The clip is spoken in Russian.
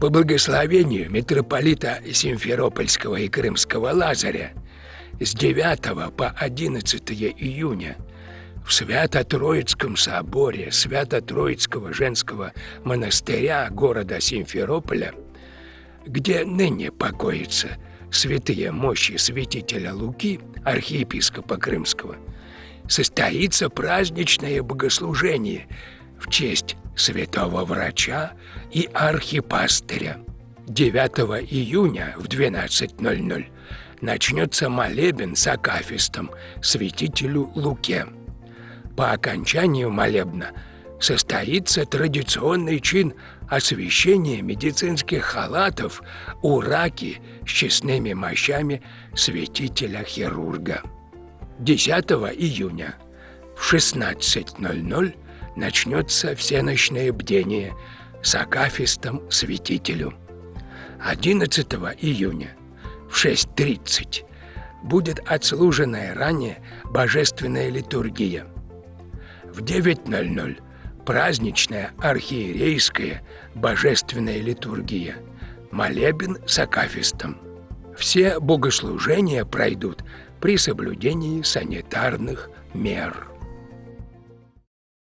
По благословению митрополита Симферопольского и Крымского Лазаря с 9 по 11 июня в Свято-Троицком соборе Свято-Троицкого женского монастыря города Симферополя, где ныне покоятся святые мощи святителя Луки, архиепископа Крымского, состоится праздничное богослужение в честь святого врача и архипастыря. 9 июня в 12:00 начнется молебен с акафистом святителю Луке. По окончанию молебна состоится традиционный чин освящения медицинских халатов у раки с честными мощами святителя-хирурга. 10 июня в 16:00 начнется всенощное бдение с акафистом святителю. 11 июня в 6:30 будет отслуженная ранее божественная литургия. В 9:00 праздничная архиерейская божественная литургия, молебен с акафистом. Все богослужения пройдут при соблюдении санитарных мер.